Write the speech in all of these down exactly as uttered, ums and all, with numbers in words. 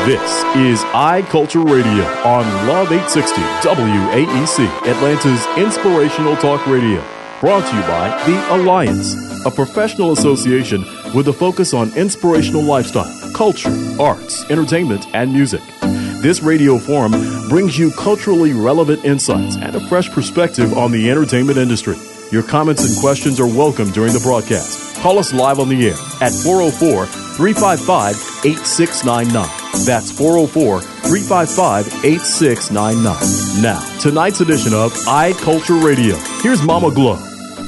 This is iCulture Radio on Love eight sixty W A E C, Atlanta's inspirational talk radio. Brought to you by The Alliance, a professional association with a focus on inspirational lifestyle, culture, arts, entertainment, and music. This radio forum brings you culturally relevant insights and a fresh perspective on the entertainment industry. Your comments and questions are welcome during the broadcast. Call us live on the air at four oh four, three five five, eight six nine nine. That's four oh four, three five five, eight six nine nine. Now, tonight's edition of iCulture Radio. Here's Mama Glow.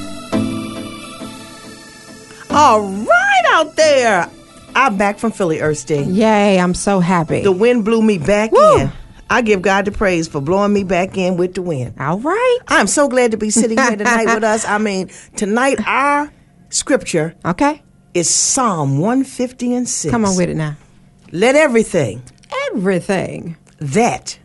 All right out there. I'm back from Philly, Erskine. Yay, I'm so happy. The wind blew me back Woo. in. I give God the praise for blowing me back in with the wind. All right. I'm so glad to be sitting here tonight with us. I mean, tonight our scripture Okay. is Psalm one fifty and six. Come on with it now. Let everything Everything. that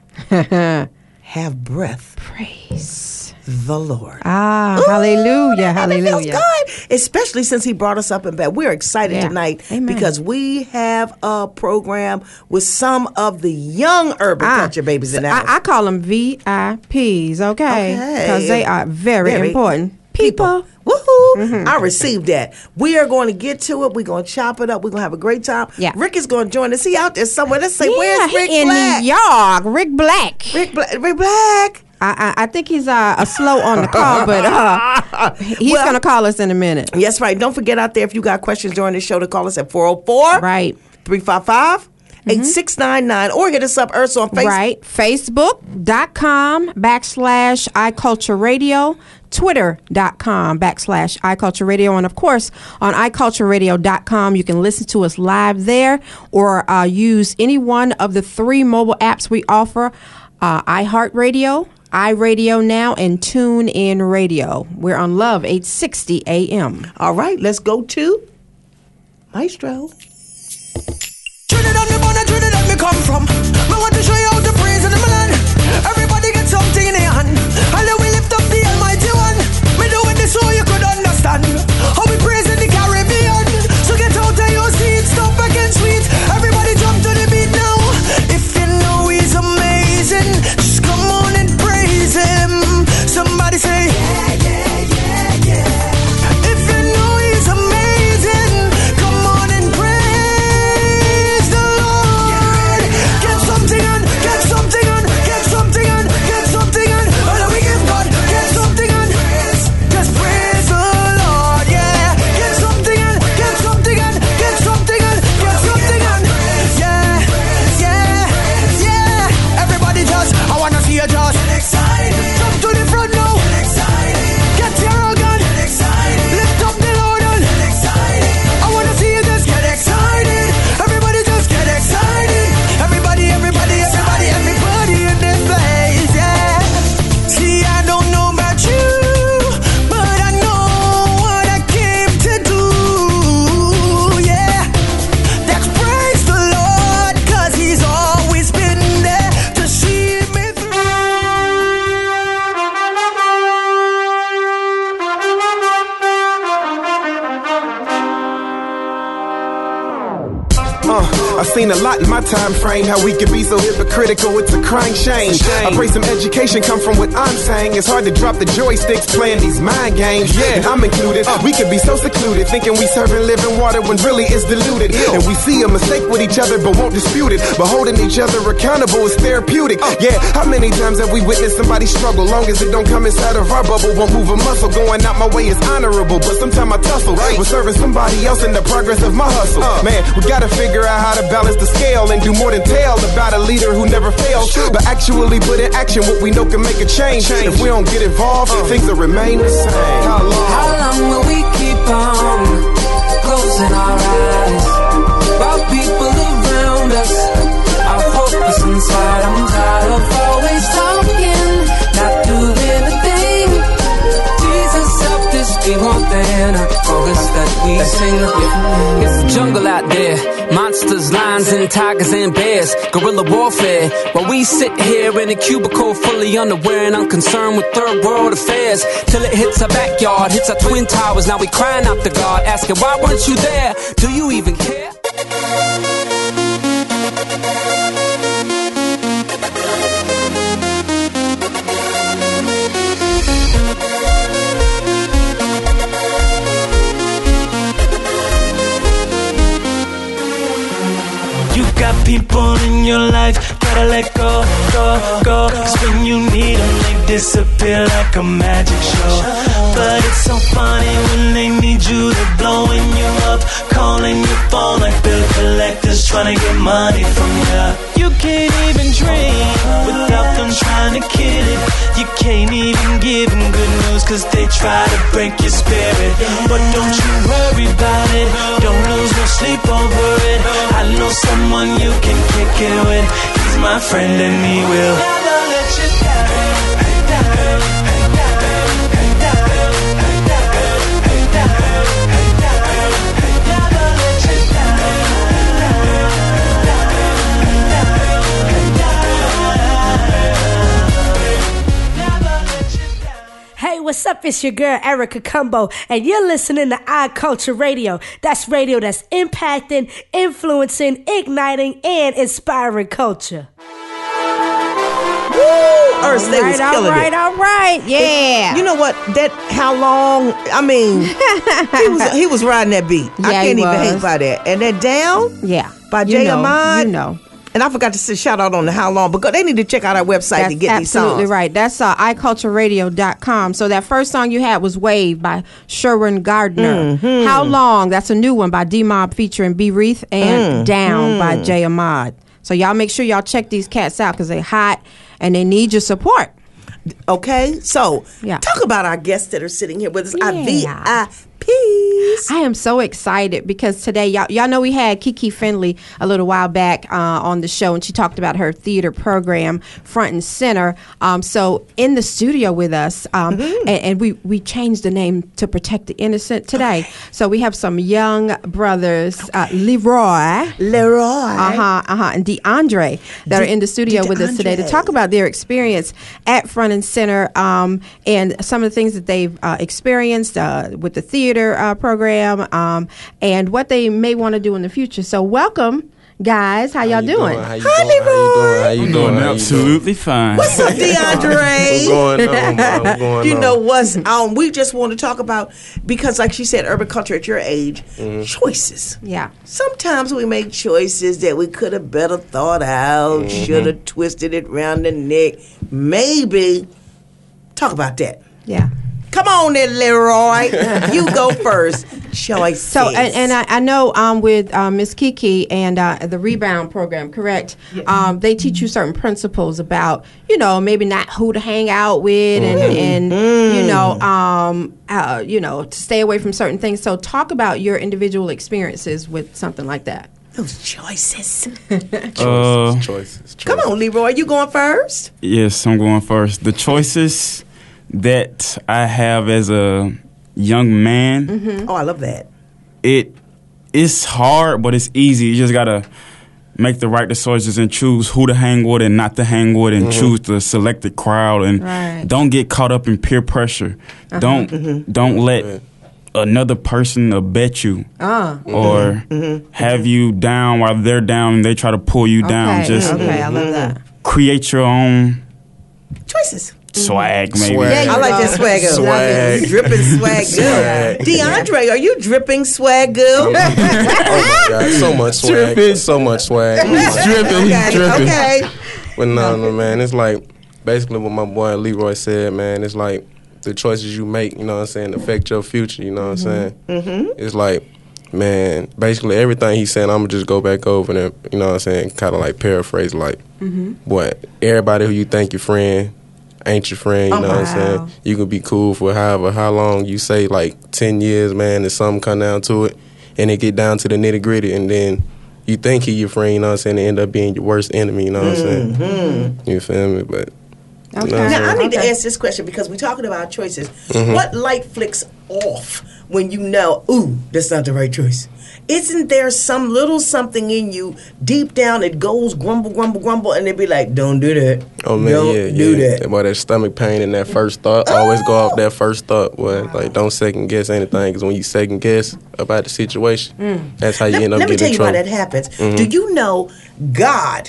have breath Praise. the Lord. Ah, Ooh, hallelujah, that hallelujah. feels good. Especially since he brought us up in bed. We're excited Yeah. tonight Amen. because we have a program with some of the young urban Ah, culture babies in the house. I, I call them V I Ps, okay? Okay. Because they are very, Very important people. Woohoo! Mm-hmm. I received that. We are going to get to it. We're going to chop it up. We're going to have a great time. Yeah. Rick is going to join us. He out there somewhere. Let's say, Yeah, where's he Rick in Black? New York. Rick Black. Rick Black. Rick Black. I, I, I think he's uh, a slow on the call, but uh, he's Well- going to call us in a minute. Yes, right. Don't forget out there, if you got questions during the show, to call us at four oh four, Right. three five five, eight six nine nine, or hit us up, Ursula, on Facebook. Right. Facebook.com backslash iCulture Radio. Twitter.com backslash iCulture Radio. And of course, on i culture radio dot com, you can listen to us live there or uh, use any one of the three mobile apps we offer, uh, iHeartRadio, iRadio Now, and TuneIn Radio. We're on Love eight sixty A M. All right, let's go to Maestro. Trinidad, me born and Trinidad me come from. Me want to show you how to praise in the land. Everybody get something in their hand. And then we lift up the Almighty One. Me doing this so you could understand how we praise in the Caribbean. So get out of your seats, stop against sweet. Everybody jump to the beat now. If you know He's amazing, just come on and praise Him. Somebody say yeah, yeah, yeah, yeah. If you know He's amazing, come on and praise the Lord. Get something on, get something on, get something on, get something on. Oh, we give God, get something on. Just praise the Lord, yeah. Get something on, get something on, get something on, get something on. Yeah, yeah, yeah. Everybody just, I wanna see you just get excited. Jump to the front now. Get excited. Get your organ. Get excited. Lift up the Lord and get excited. I wanna see you just get excited. Everybody just get excited. Everybody, everybody, everybody, everybody in this place, yeah. See, I don't know about you, but I know what I came to do, yeah. That's praise the Lord, 'cause He's always been there to see me through. Uh, I've seen a lot in my time frame. How we can be so hypocritical, it's a crying shame. I pray some education come from what I'm saying. It's hard to drop the joysticks playing these mind games. Yeah, and I'm included. We can be so secluded, thinking we serving living water when really it's diluted. And we see a mistake with each other, but won't dispute it. But holding each other accountable is therapeutic. Yeah, how many times have we witnessed somebody struggle? Long as it don't come inside of our bubble, won't move a muscle. Going out my way is honorable, but sometimes I tussle with serving somebody else in the progress of my hustle. Man, we gotta figure out how to balance the scale and do more than tell about a leader who never fails, but actually put in action what we know can make a change. If we don't get involved, things will remain the same. How long? How long will we keep on closing our eyes while people around us are hopeless inside? I'm tired of always talking, not doing a thing. Jesus helped us be one thing, a chorus that we sing. It's the jungle out there, monsters, lions, and tigers and bears, guerrilla warfare. While we sit here in a cubicle fully unaware and unconcerned with third world affairs, till it hits our backyard, hits our twin towers. Now we crying out to God, asking why weren't you there? Do you even care? got people in your life, gotta let go, go, go. Cause when you need them, they disappear like a magic show. But it's so funny when they need you, they're blowing you up, calling your phone like bill collectors trying to get money from you. You can't even dream without them trying to kill it. You can't even give them good news cause they try to break your spirit. But don't you worry about it, don't lose no sleep over it. I know someone you can kick it with. He's my friend and he will never let you down. Hey, what's up? It's your girl, Erica Cumbo, and you're listening to iCulture Radio. That's radio that's impacting, influencing, igniting, and inspiring culture. Woo! Earth, they was killing all right, it. all right, yeah. You know what? That how long? I mean, he was he was riding that beat. I Yeah, can't he even was. hate by that. And that down, Yeah. by You Jay know, Ahmad. You know. And I forgot to say shout out on the how long because they need to check out our website That's to get these songs. absolutely right. That's uh, i culture radio dot com. So that first song you had was Wave by Sherwin Gardner. Mm-hmm. How Long? That's a new one by D-Mob featuring B. Reith. And Mm, Down by Jay Ahmad. So y'all make sure y'all check these cats out because they're hot and they need your support. Okay, so Yeah. talk about our guests that are sitting here with us. Our Yeah. V I Ps. I am so excited because today, y'all, y'all know we had Kiki Finley a little while back uh, on the show, and she talked about her theater program, Front and Center. Um, so in the studio with us, um, Mm-hmm. and, and we, we changed the name to Protect the Innocent today. So we have some young brothers, uh, Leroy. Leroy. Uh-huh, uh-huh, and DeAndre that are in the studio with us today to DeAndre. talk about their experience at Front and Center um, and some of the things that they've uh, experienced uh, with the theater uh, program um, and what they may want to do in the future. So welcome, guys. How, How y'all you doing? How you Hi, doing? How you doing? How you I'm doing? doing How you absolutely fine. What's up, doing? DeAndre? What's going on, man? What's going You on? know what's um we just want to talk about because like she said, urban culture at your age, Mm-hmm. choices. Yeah. Sometimes we make choices that we could have better thought out, Mm-hmm. should have twisted it round the neck. Maybe talk about that. Yeah. Come on there, Leroy. You go first. Choices. So, and, and I, I know um, with uh, Miss Kiki and uh, the Rebound program, correct? Um, they teach you certain principles about, you know, maybe not who to hang out with, and, and you know, um, uh, you know, to stay away from certain things. So, talk about your individual experiences with something like that. those choices. Uh, choices, choices. Come on, Leroy. You going first? yes, I'm going first. The choices that I have as a young man, Oh, I love that. it it's hard, but it's easy. You just gotta make the right decisions and choose who to hang with and not to hang with, and choose the selected crowd, and Right. don't get caught up in peer pressure. Don't don't let another person abet you Ah. or have you down while they're down and they try to pull you down. Okay, Just okay, I love that. create your own Choices. swag, maybe. Swag. There you I like go. that swag girl. Swag. You dripping swag girl. Swag. DeAndre, are you dripping swag girl? Oh my God, so much swag, Dripping. so much swag. He's dripping. Okay, He's dripping. okay. But no, no, man, it's like basically what my boy Leroy said, man. It's like the choices you make, you know what I'm saying, affect your future. You know what I'm saying? Mm-hmm. It's like, man, basically everything he said, I'm gonna just go back over and, you know what I'm saying, kind of like paraphrase, like, what everybody who you think your friend ain't your friend. You Oh, know what I'm wow. saying? You can be cool for however how long you say, like ten years, man, and something come down to it, and it get down to the nitty gritty, and then you think he your friend, you know what I'm saying, and end up being your worst enemy. You know what I'm saying? You feel me? But Okay. you know what I'm Now, I saying? need to Okay. ask this question because we're talking about choices. Mm-hmm. What light flicks off when you know, ooh, that's not the right choice? Isn't there some little something in you deep down that goes grumble, grumble, grumble, and they be like, don't do that. Oh man, don't yeah, do yeah. that. Boy, that stomach pain and that first thought. Always go off that first thought. Boy, like don't second guess anything, because when you second guess about the situation, that's how you Let, end up let me tell getting in you how trouble. that happens. Do you know God,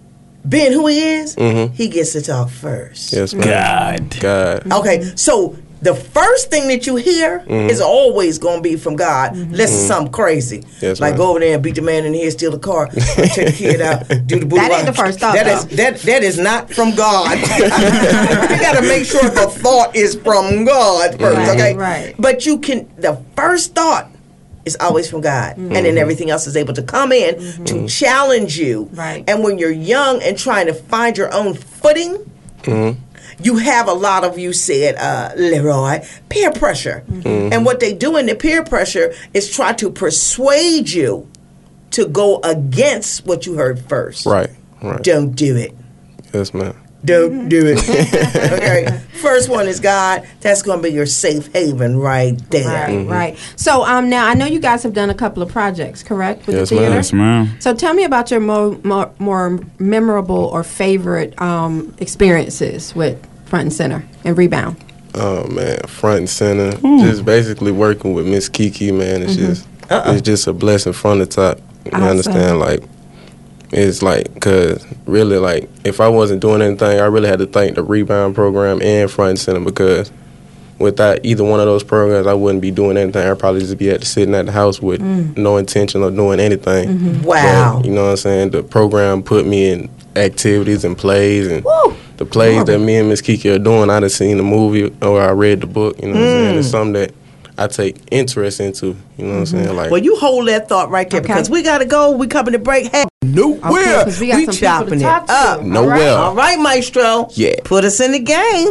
being who he is, he gets to talk first? Yes, man. God. God. Okay, so the first thing that you hear Mhm. is always going to be from God, unless it's Mhm. something crazy. Yes, like ma'am. go over there and beat the man in the head, steal the car, or take the kid out, do the boo. That ain't the first thought, That is though. that that is not from God. You got to make sure the thought is from God first, Right, okay? right. But you can. The first thought is always from God, and then everything else is able to come in to challenge you. Right. And when you're young and trying to find your own footing. Mm-hmm. You have a lot of, you said, uh, Leroy, peer pressure. Mhm. And what they do in the peer pressure is try to persuade you to go against what you heard first. Right, right. Don't do it. Yes, ma'am. Don't do it. Okay. First one is God. That's going to be your safe haven right there. Right, right. So um, now I know you guys have done a couple of projects, correct, with Yes, the ma'am. theater? Yes, ma'am. So tell me about your more more, more memorable or favorite um, experiences with Front and Center and Rebound. Oh man, front and center. Hmm. Just basically working with Miss Kiki, man. It's Mhm. just Uh-uh. it's just a blessing from the top. You Awesome. understand? Like it's like, cause really, like if I wasn't doing anything, I really had to thank the Rebound program and Front and Center, because without either one of those programs, I wouldn't be doing anything. I'd probably just be at sitting at the house with Mm. no intention of doing anything. Mhm. Wow. But, you know what I'm saying? The program put me in activities and plays, and Woo. the plays that me and Miss Kiki are doing, I done seen the movie or I read the book. You know what I'm saying? Mm. It's something that I take interest into. You know what I'm saying? Like, Well, you hold that thought right there, Okay. because we got to go. We coming to break. Hey, nowhere. 'cause we got some people to chopping it talk to. up. Nowhere. All right, Maestro. Yeah. Put us in the game.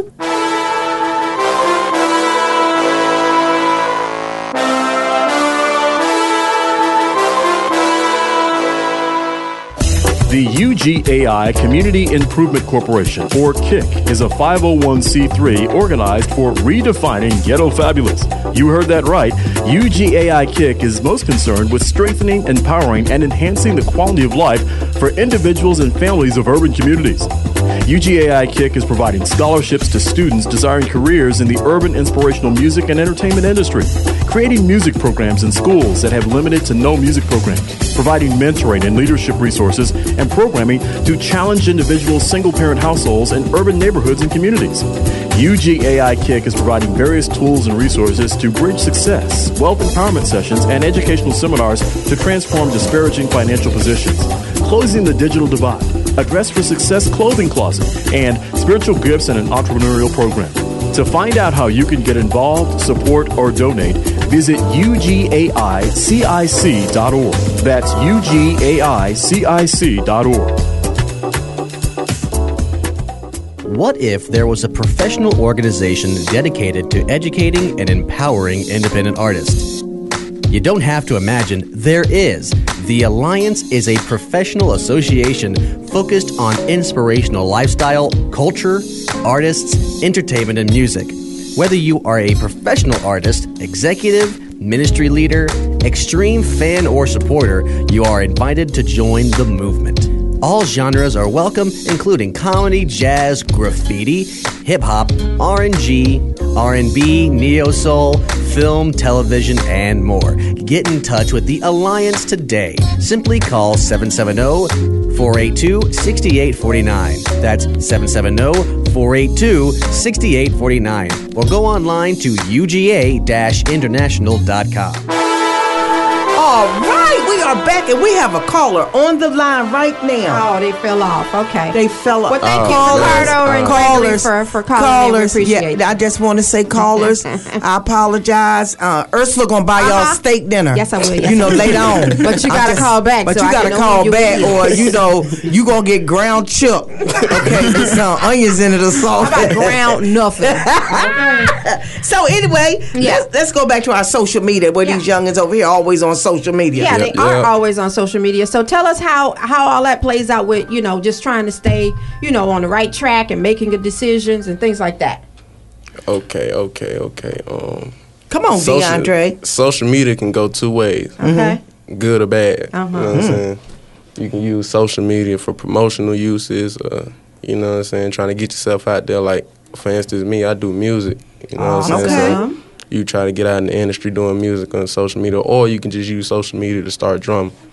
The U G A I Community Improvement Corporation, or KIC, is a five oh one c three organized for redefining ghetto fabulous. You heard that right. U G A I KIC is most concerned with strengthening, empowering, and enhancing the quality of life for individuals and families of urban communities. U G A I KIC is providing scholarships to students desiring careers in the urban inspirational music and entertainment industry, creating music programs in schools that have limited to no music programs, providing mentoring and leadership resources and programming to challenge individuals, single-parent households, and urban neighborhoods and communities. U G A I KIC is providing various tools and resources to bridge success, wealth empowerment sessions, and educational seminars to transform disparaging financial positions, closing the digital divide, a Dress for Success clothing closet, and spiritual gifts and an entrepreneurial program. To find out how you can get involved, support, or donate, visit U G A I C I C dot org. That's U G A I C I C dot org. What if there was a professional organization dedicated to educating and empowering independent artists? You don't have to imagine, there is. The Alliance is a professional association focused on inspirational lifestyle, culture, artists, entertainment, and music. Whether you are a professional artist, executive, ministry leader, extreme fan, or supporter, you are invited to join the movement. All genres are welcome, including comedy, jazz, graffiti, hip-hop, R and G, R and B, neo-soul, film, television, and more. Get in touch with the Alliance today. Simply call seven seven zero, four eight two, six eight four nine. That's seven seven zero, four eight two, six eight four nine. Or go online to U G A international dot com. All right, we are back, and we have a caller on the line right now. Oh, they fell off. Okay. They fell off. Well, thank Oh, you, yes. Ricardo and Gregory, for, for calling callers. in. We appreciate Yeah, I it. just want to say callers. I apologize. Uh, Ursula gonna buy y'all Uh-huh. steak dinner. Yes, I will. Yes, you know, I will. later on. But you I gotta call back But so you I gotta can know call who you back, will or be. you know, you gonna get ground chuck. Okay, with some onions in it or something. How about ground nothing? So anyway, Yeah. let's, let's go back to our social media. Where Yeah. these youngins over here always on social media. Yeah, they Yeah. are Yeah. always on social media. So tell us how how all that plays out with, you know, just trying to stay, you know, on the right track and making good decisions and things like that. okay, okay, okay. Um, Come on, social, DeAndre. social media can go two ways, Okay. good or bad. Uh-huh. You know what I'm saying? You can use social media for promotional uses. Uh, you know what I'm saying? Trying to get yourself out there. Like, for instance, me, I do music. You know what I'm saying? Okay. So you try to get out in the industry doing music on social media, or you can just use social media to start drumming.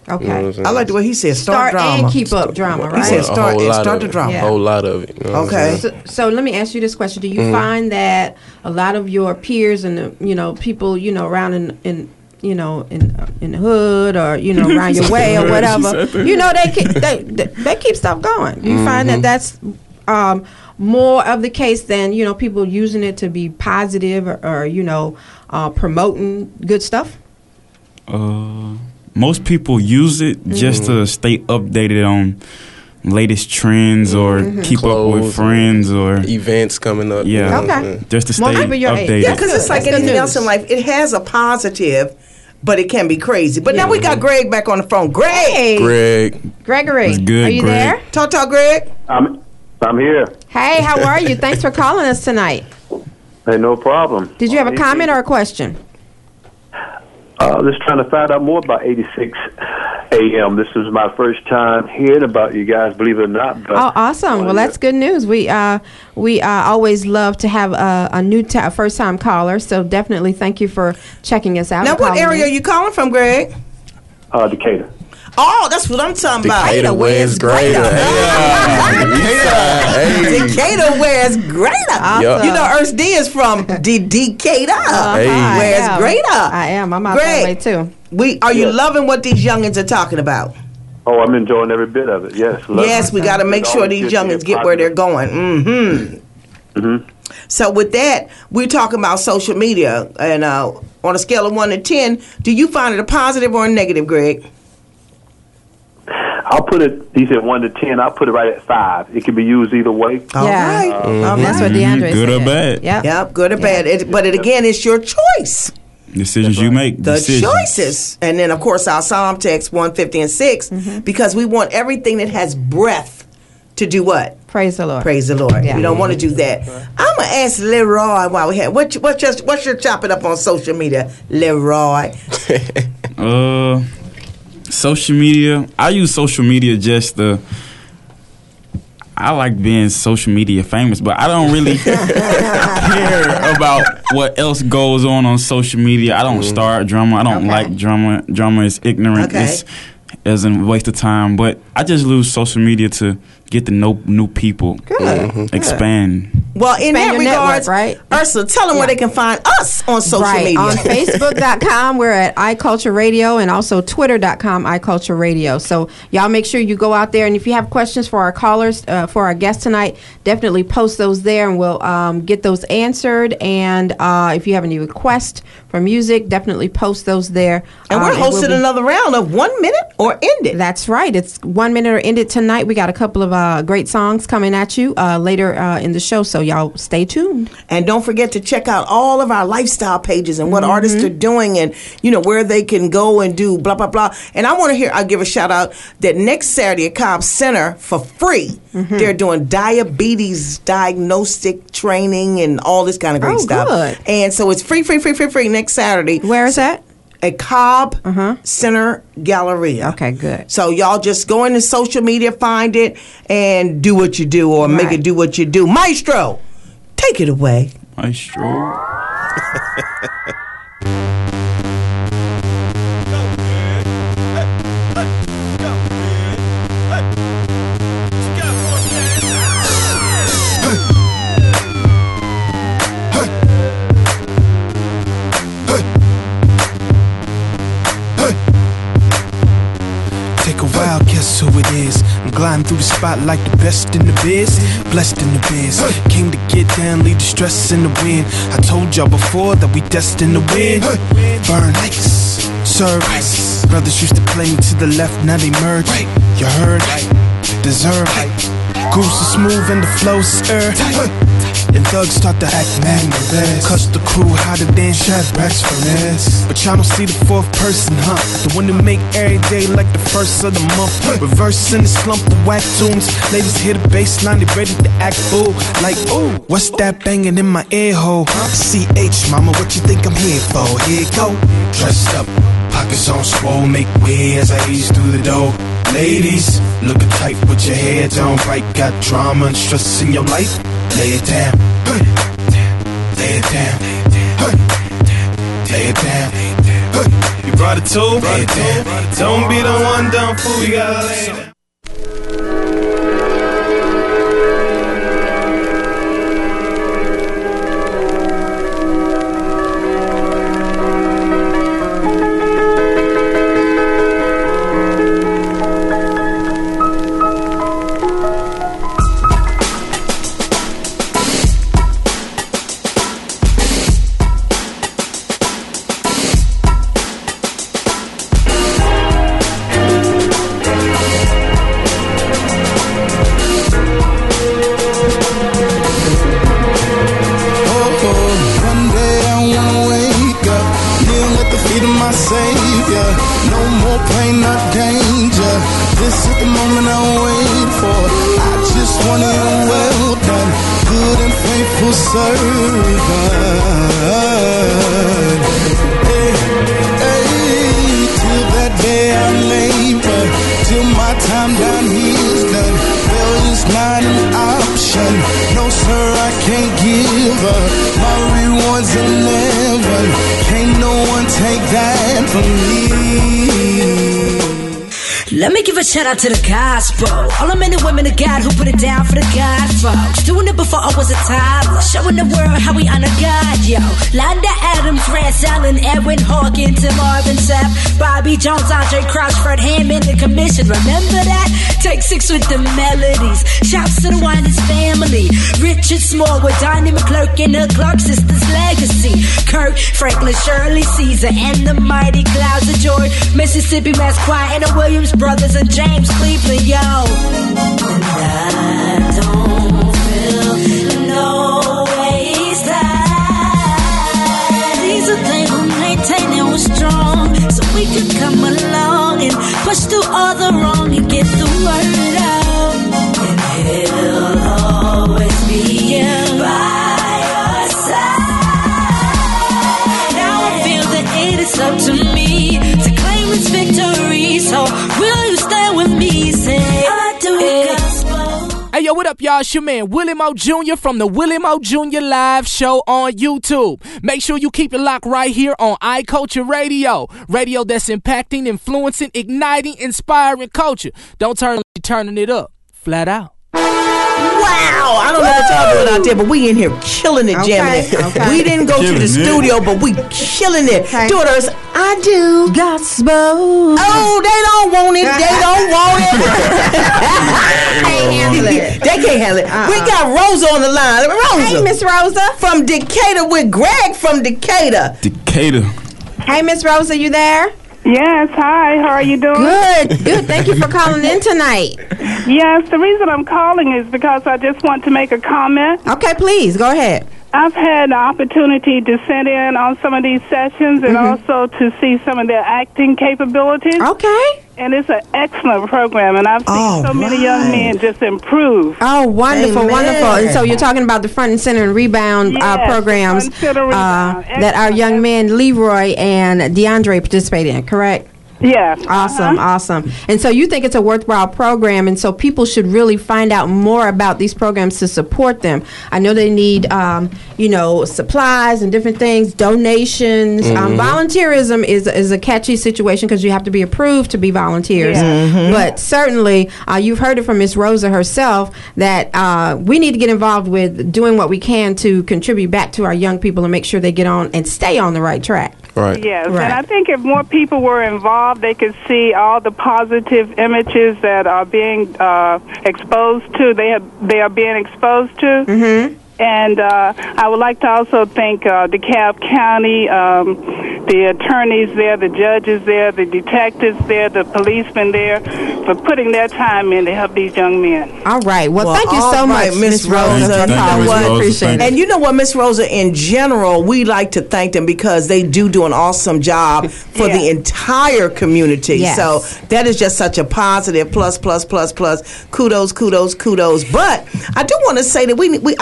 Okay. You know what I'm saying? I like the way he said start, Start drama. and keep up drama, He right? said A start whole and lot start of the it. drama. A whole lot of it. You know what I'm Okay. saying? So, so let me ask you this question: Do you Mhm. find that a lot of your peers and the, you know people you know around in, in you know in in the hood or you know around your way or She whatever, said that. you know they keep, they, they they keep stuff going? Do you find that Mhm. that's um, more of the case than you know people using it to be positive or, or you know uh, promoting good stuff? Uh, most people use it just to stay updated on latest trends or keep up with Clothes, friends or events coming up. Yeah. you know what I'm Okay. saying? just to stay Well, maybe you're- updated. Yeah, because it's like That's good anything else news. in life. It has a positive, but it can be crazy. But now we got Greg back on the phone. Greg! Hey, Greg, Gregory, That's good, are you Greg. there? Talk, talk, Greg. I'm I'm here. Hey, how are you? Thanks for calling us tonight. Hey, no problem. Did you have a comment or a question? Uh, just trying to find out more about eighty-six A M. This is my first time hearing about you guys, believe it or not. But Oh, awesome! Well, that's good news. We uh we uh, always love to have a, a new ta- first time caller. So definitely thank you for checking us out. Now, and what calling area in. are you calling from, Greg? uh, Decatur. Oh, that's what I'm talking about. Decatur wears greater. Hey. Decatur wears greater. Yup. You know, Ernst D is from D- Decatur. Hey. I Wears am. greater. I am. I'm out that way Greg, too. we are you Yes. loving what these youngins are talking about? Oh, I'm enjoying every bit of it. Yes. love Yes, it. we got to make It's sure always these good to youngins hear get where they're positive. going. Mm-hmm. Mhm. So with that, we're talking about social media, and uh, on a scale of one to ten, do you find it a positive or a negative, Greg? I'll put it. He said one to ten. I'll put it right at five. It can be used either way. All Yeah. right. Uh, All That's right. what DeAndre Good or said. bad. Yep. Yep, good or bad. It, but it, again, it's your choice. Decisions you make. The decisions. choices. And then, of course, our Psalm text one fifty and six, because we want everything that has breath to do what? Praise the Lord. Praise the Lord. Yeah. We don't want to do that. I'm going to ask Leroy while we have, what, you- what's, your, what's your chopping up on social media, Leroy? Uh, social media. I use social media just to. I like being social media famous, but I don't really care about what else goes on on social media. I don't start drama. I don't Okay. like drama. Drama is ignorant. Okay. It's, it's a waste of time. But I just use social media to get to know new people. Good. Expand. Well, in Expand that your regards, network, right? Ursula, tell them where Yeah. they can find us on social right. media. On Facebook dot com, we're at iCulture Radio, and also Twitter dot com, iCulture Radio. So y'all make sure you go out there, and if you have questions for our callers, uh, for our guests tonight, definitely post those there, and we'll um, get those answered. And uh, if you have any requests for music, definitely post those there. And we're Um, we'll hosting be- another round of one minute or end it. That's right. It's one minute or end it tonight. We got a couple of uh, great songs coming at you uh, later uh, in the show, so y'all stay tuned. And don't forget to check out all of our lifestyle pages and what Mm-hmm. artists are doing, and you know where they can go and do blah blah blah. And I want to hear. I'll give a shout out that next Saturday at Cobb Center for free. Mm-hmm. They're doing diabetes diagnostic training and all this kind of great Oh, stuff. good. And so it's free, free, free, free, free next Saturday. Where is that? At Cobb Uh-huh. Center Galleria. Okay, good. So y'all just go into social media, find it, and do what you do, or make Right. it do what you do. Maestro, take it away. Maestro. Take a wild guess who it is. I'm gliding through the spot like the best in the biz. Blessed in the biz. Came to get down, leave the stress in the wind. I told y'all before that we destined to win. Burn ice, serve ice. Brothers used to play me to the left, now they merge. You heard? Deserve. Grooves are smooth and the flow stir. And thugs start to act mad and rebels. Cuss the crew hotter than Shadrach's furnace. But y'all don't see the fourth person, huh? The one who make every day like the first of the month. Reversing the slump of whack tunes. Ladies hear the bass line, they ready to act fool. Like, ooh, what's that banging in my ear hole? C H, mama, what you think I'm here for? Here you go. Dressed up, pockets on swole, make way as I ease through the door. Ladies, looking tight with your hair down right. Got drama and stress in your life? Lay it down. Lay it down. Lay it down. Lay it down. You Brought it to, don't be the one dumb fool, you gotta lay down. Let me give a shout out to the gospel. All the men and women of God who put it down for the God folks. Doing it before I was a toddler. Showing the world how we honor God, yo. Londa Adams, Rance Allen, Edwin Hawkins, and Marvin Sapp, Bobby Jones, Andre Crouch, Fred Hammond, the commission. Remember that? Take six with the melodies. Shouts to the Winans family. Richard Smallwood, Donnie McClurk, and the Clark sisters' legacy. Kirk, Franklin, Shirley, Caesar, and the mighty Clouds of Joy. Mississippi Mass Choir, and the Williams Brothers, and James Cleveland, yo. And I don't feel no ways that these are things we maintain and we're strong, so we could come along and push through all the wrong and get the word out. And he'll always be by our side. Now I feel that it is up to me to claim this victory, so will you stand with me? Say I do gospel. Hey yo, what up y'all? It's your man Willie Mo Junior from the Willie Mo Junior Live Show on YouTube. Make sure you keep it locked right here on iCulture Radio. Radio that's impacting, influencing, igniting, inspiring culture. Don't turn turning it up. Flat out. Wow, I don't know what y'all doing out there, but we in here killing it, Okay, jamming it. okay. We didn't go Killing to the it. studio, but we killing it. Okay. Daughters, I do gospel. Oh, they don't want it. They don't want it. Can't handle it. They can't handle it. Uh-uh. We got Rosa on the line. Rosa. Hey, Miss Rosa. From Decatur with Greg from Decatur. Decatur. Hey, Miss Rosa, you there? Yes, hi. How are you doing? Good, good. Thank you for calling in tonight. Yes, the reason I'm calling is because I just want to make a comment. Okay, please, go ahead. I've had the opportunity to sit in on some of these sessions and Mm-hmm. also to see some of their acting capabilities. Okay. And it's an excellent program, and I've seen All so many young men just improve. Oh, wonderful, Amen. wonderful. And so you're talking about the front and center and rebound uh, Yes, programs front and center uh, rebound. that our young men, Leroy and DeAndre, participate in, correct? Yes. Awesome, Uh-huh. awesome. And so you think it's a worthwhile program, and so people should really find out more about these programs to support them. I know they need, um, you know, supplies and different things, donations. Um, Mhm. volunteerism is is a catchy situation because you have to be approved to be volunteers. Yeah. Mhm. But certainly, uh, you've heard it from Miss Rosa herself that uh, we need to get involved with doing what we can to contribute back to our young people and make sure they get on and stay on the right track. Right. Yes, Right. and I think if more people were involved, they could see all the positive images that are being uh, exposed to. They have, they are being exposed to. Mm-hmm. And uh, I would like to also thank uh, DeKalb County, um, the attorneys there, the judges there, the detectives there, the policemen there, for putting their time in to help these young men. All right. Well, thank you all so right, much, Miss Miss Rosa. Rosa. for You know calling. what? Appreciate it. And you know what, Miss Rosa, in general, we like to thank them because they do do an awesome job for Yeah. the entire community. Yes. So that is just such a positive plus, plus, plus, plus. Kudos, kudos, kudos. But I do want to say that we, we I, I'm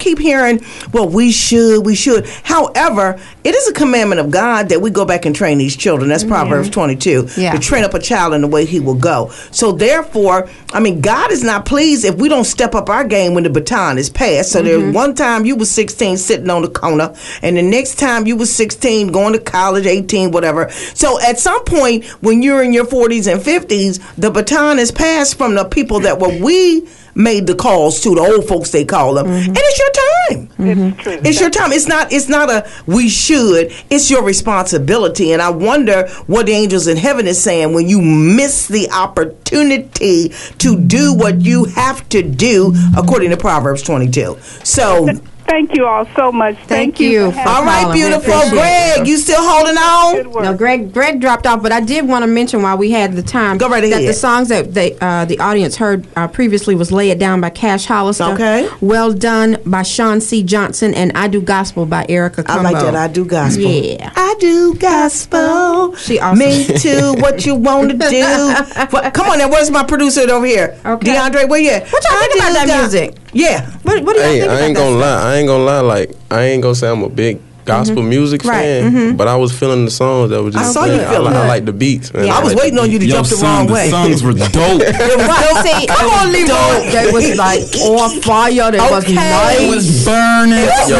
keep hearing, well, we should, we should. However, it is a commandment of God that we go back and train these children. That's Proverbs twenty-two. Yeah. To train up a child in the way he will go. So therefore, I mean, God is not pleased if we don't step up our game when the baton is passed. So Mm-hmm. there's one time you was sixteen sitting on the corner, and the next time you was sixteen going to college, eighteen, whatever. So at some point, when you're in your forties and fifties, the baton is passed from the people that were we made the calls to, the old folks they call them, Mm-hmm. and it's your time. It's true. It's your time. It's not. It's not a we should. It's your responsibility. And I wonder what the angels in heaven is saying when you miss the opportunity to do what you have to do, according to Proverbs twenty-two. So. Thank you all so much. Thank, Thank you. for for All right, calling. We beautiful. appreciate it. Greg, you still holding on? No, Greg. Greg dropped off, but I did want to mention while we had the time Go right that ahead. the songs that they, uh, the audience heard uh, previously was "Lay It Down" by Cash Hollister. Okay. "Well Done" by Sean C. Johnson, and "I Do Gospel" by Erica I Cumbo. like that. I do gospel. Yeah. I do gospel. She awesome. Me too. What you want to do? What- come on now. Where's my producer over here? Okay. DeAndre, where you at? What y'all I think about do that go- music? Yeah. What, what do y'all Hey, think I about ain't that gonna stuff? lie. I ain't gonna lie. Like I ain't gonna say I'm a big gospel music Right, fan, mhm. but I was feeling the songs that was just. I saw you playing. I, feeling like, I that. like the beats, man. Yeah. I was like waiting on you to Yo, jump the son, wrong the way. songs were dope. Well, see, Come on, Leroy. dope. They was like on fire. They was Okay. nice. It was burning. Yo,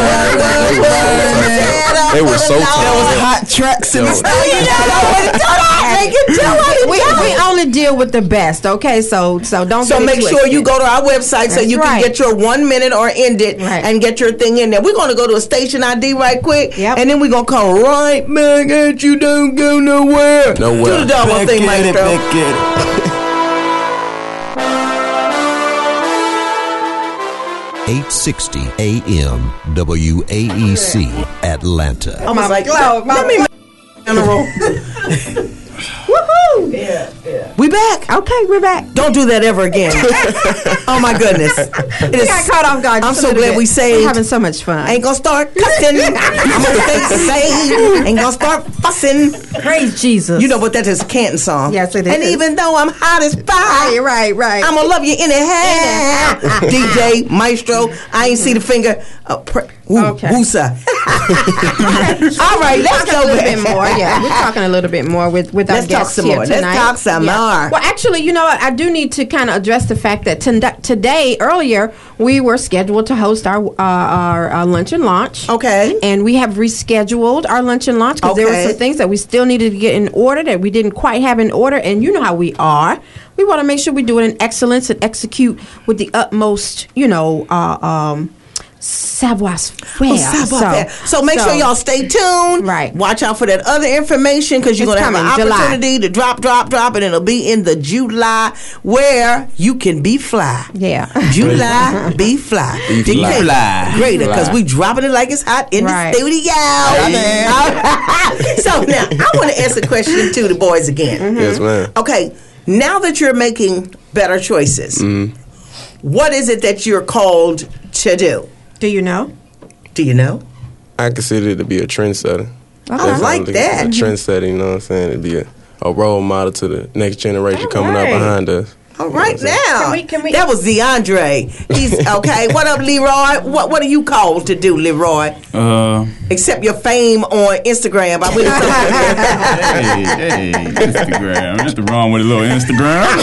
they were so tight. There was hot tracks in Yo. we, we only deal with the best, okay? So so don't. So get it make sure twisted. you go to our website so That's you right. can get your one minute or end it Right. and get your thing in there. We're going to go to a station I D right quick, Yep. and then we're going to come right back at you. Don't go nowhere. Nowhere. Do the double thing, Maestro. eight sixty A M W A E C Atlanta. I was like, God, let, my- let me general. Woohoo! Yeah, yeah. We back. Okay, we're back. Don't do that ever again. Oh my goodness. It We is- got caught off guard. I'm just a so little glad bit. we saved. We're having so much fun. I ain't gonna start cussing. I'm gonna stay safe. Ain't gonna start fussing. Praise Jesus. You know what? That is a Canton song. Yes, it And is. even though I'm hot as fire, Right, right, right. I'm gonna love you anyhow. D J Maestro, I ain't see the finger. Uh, pr- ooh, Okay. woosa. All right, let's talking go a little back. bit more. Yeah, we're talking a little bit more with with our Let's talk guests some here more. Let's tonight. talk some more. Well, actually, you know what? I do need to kind of address the fact that ton- today, earlier, we were scheduled to host our uh, our uh, lunch and launch. Okay. And we have rescheduled our lunch and launch because there were Okay. some things that we still needed to get in order that we didn't quite have in order. And you know how we are. We want to make sure we do it in excellence and execute with the utmost, you know, uh, um, savoir-faire. Oh, savoir-faire. So, make sure y'all stay tuned. Right. Watch out for that other information because you're It's going to have an coming, July. opportunity to drop, drop, drop, and it'll be in the July where you can be fly. Yeah. July, be fly. Be D K fly. Greater because Fly. we dropping it like it's hot in Right. the studio. So now I want to ask a question to the boys again. Mm-hmm. Yes, man. Okay, now that you're making better choices, what is it that you're called to do? Do you know? Do you know? I consider it to be a trendsetter. I like that. A trendsetter, you know what I'm saying? It'd be a, a role model to the next generation All coming right. up behind us. All right now. Can we- can we- That was DeAndre. He's okay. What up, Leroy? What What are you called to do, Leroy? Uh, Except your fame on Instagram. I will hey, hey, Instagram. Nothing wrong with a little Instagram.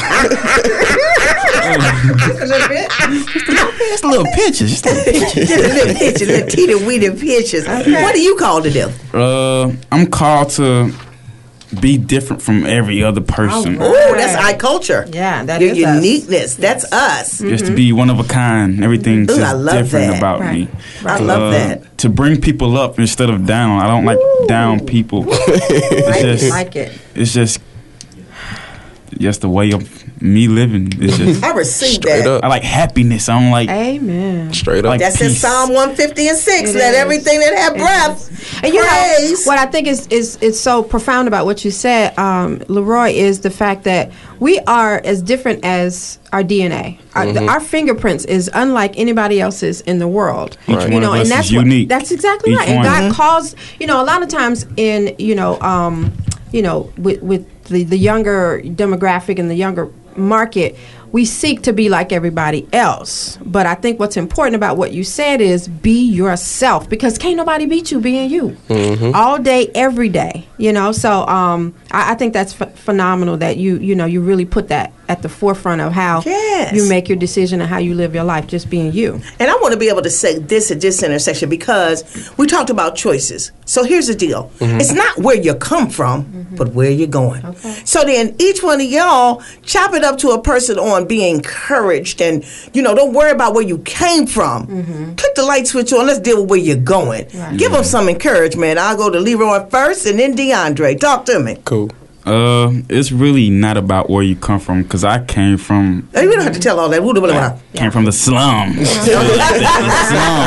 Just little pictures. Just little pictures. Just a little picture, little teeny weeny pictures. What are you called to do? Uh, I'm called to be different from every other person. Oh, that's our culture. Yeah, that Your is us. uniqueness. That's us. Just to be one of a kind. Everything's Ooh, just I love different that. about Right. me. I love that. To bring people up instead of down. I don't like down people. It's Like it, just, like it. it's just, just the way of me living. It's just. I received Straight that. up. I like happiness. I don't like. Amen. Straight up. Like That's in peace. Psalm one fifty and six. It Let is. everything that have It breath And you know praise. what I think is is is so profound about what you said, um, Leroy, is the fact that we are as different as our D N A. Our, Mm-hmm. our fingerprints is unlike anybody else's in the world. Each You one know, of us and that's is what, unique. That's exactly Each right. And one. God calls, you know, a lot of times in you know, um, you know, with with the the younger demographic and the younger market, we seek to be like everybody else. But I think what's important about what you said is be yourself, because can't nobody beat you being you. Mm-hmm. All day, every day, you know. So um, I, I think that's ph- phenomenal that you, you know, you really put that at the forefront of how Yes. you make your decision and how you live your life, just being you. And I want to be able to say this at this intersection because we talked about choices. So here's the deal. Mhm. It's not where you come from, but where you're going. So then each one of y'all chop it up to a person on being encouraged and, you know, don't worry about where you came from. Click the light switch on. Let's deal with where you're going. Right. Give them some encouragement. I'll go to Leroy first and then DeAndre. Talk to me. Cool. Uh, it's really not about where you come from, because I came from Hey, we don't have to tell all that. Woo, blah, blah, blah. came from the slum. the slum.